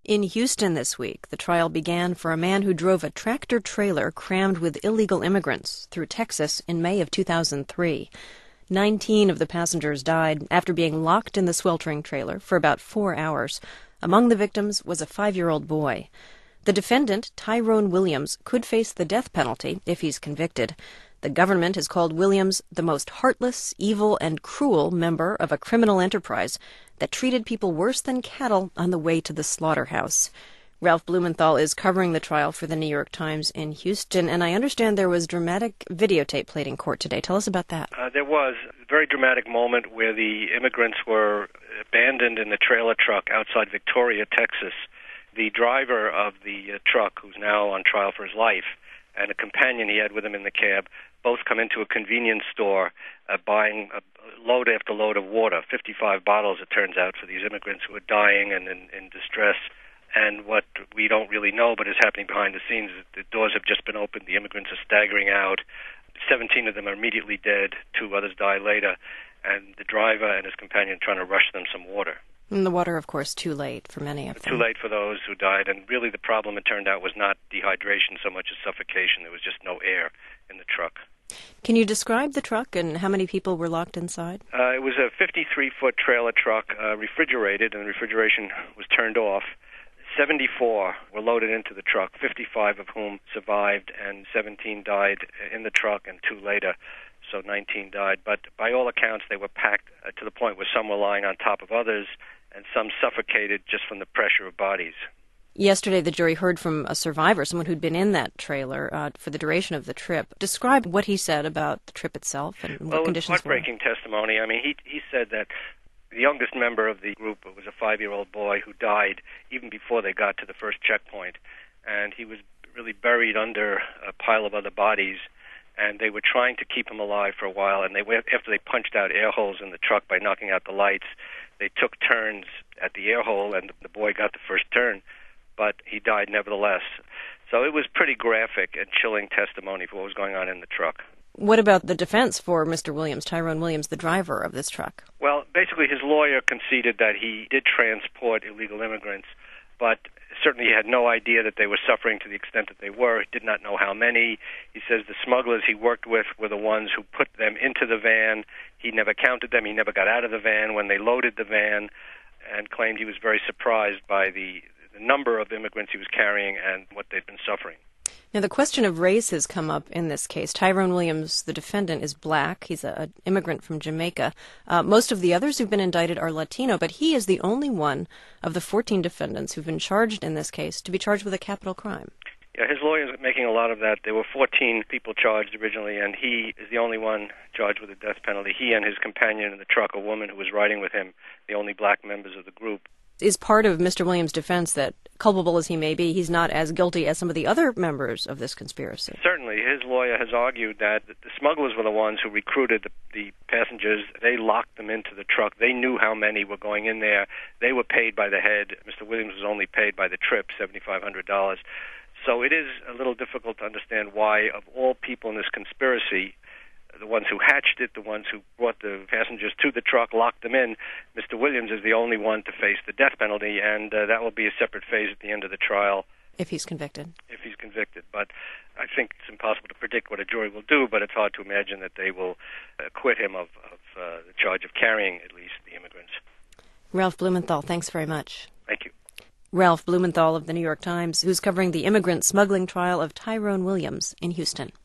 In Houston this week, the trial began for a man who drove a tractor-trailer crammed with illegal immigrants through Texas in May of 2003. 19 of the passengers died after being locked in the sweltering trailer for about 4 hours. Among the victims was a 5-year-old boy. The defendant, Tyrone Williams, could face the death penalty if he's convicted. The government has called Williams the most heartless, evil, and cruel member of a criminal enterprise that treated people worse than cattle on the way to the slaughterhouse. Ralph Blumenthal is covering the trial for the New York Times in Houston, and I understand there was dramatic videotape played in court today. Tell us about that. There was a very dramatic moment where the immigrants were abandoned in the trailer truck outside Victoria, Texas. The driver of the truck, who's now on trial for his life, and a companion he had with him in the cab, both come into a convenience store buying a load after load of water, 55 bottles, it turns out, for these immigrants who are dying and in distress. And what we don't really know but is happening behind the scenes is that the doors have just been opened, the immigrants are staggering out. 17 of them are immediately dead, 2 others die later, and the driver and his companion trying to rush them some water. And the water, of course, too late for many of them. Too late for those who died, and really the problem, it turned out, was not dehydration so much as suffocation. There was just no air in the truck. Can you describe the truck and how many people were locked inside? It was a 53-foot trailer truck, refrigerated, and the refrigeration was turned off. 74 were loaded into the truck, 55 of whom survived, and 17 died in the truck and 2 later, so 19 died. But by all accounts, they were packed to the point where some were lying on top of others, and some suffocated just from the pressure of bodies. Yesterday, the jury heard from a survivor, someone who'd been in that trailer for the duration of the trip. Describe what he said about the trip itself and what conditions were. Heartbreaking testimony. I mean, he said that the youngest member of the group was a 5-year-old boy who died even before they got to the first checkpoint, and he was really buried under a pile of other bodies, and they were trying to keep him alive for a while, and after they punched out air holes in the truck by knocking out the lights, they took turns at the air hole, and the boy got the first turn, but he died nevertheless. So it was pretty graphic and chilling testimony for what was going on in the truck. What about the defense for Mr. Williams, Tyrone Williams, the driver of this truck? Well, basically his lawyer conceded that he did transport illegal immigrants, but certainly he had no idea that they were suffering to the extent that they were. He did not know how many. He says the smugglers he worked with were the ones who put them into the van. He never counted them. He never got out of the van when they loaded the van, and claimed he was very surprised by the number of immigrants he was carrying and what they'd been suffering. Now, the question of race has come up in this case. Tyrone Williams, the defendant, is black. He's an immigrant from Jamaica. Most of the others who've been indicted are Latino, but he is the only one of the 14 defendants who've been charged in this case to be charged with a capital crime. Yeah, his lawyers are making a lot of that. There were 14 people charged originally, and he is the only one charged with a death penalty. He and his companion in the truck, a woman who was riding with him, the only black members of the group. Is part of Mr. Williams' defense that, culpable as he may be, he's not as guilty as some of the other members of this conspiracy? Certainly. His lawyer has argued that the smugglers were the ones who recruited the passengers. They locked them into the truck. They knew how many were going in there. They were paid by the head. Mr. Williams was only paid by the trip, $7,500. So it is a little difficult to understand why, of all people in this conspiracy, the ones who hatched it, the ones who brought the passengers to the truck, locked them in, Mr. Williams is the only one to face the death penalty, and that will be a separate phase at the end of the trial. If he's convicted. If he's convicted. But I think it's impossible to predict what a jury will do, but it's hard to imagine that they will acquit him of the charge of carrying, at least, the immigrants. Ralph Blumenthal, thanks very much. Thank you. Ralph Blumenthal of the New York Times, who's covering the immigrant smuggling trial of Tyrone Williams in Houston.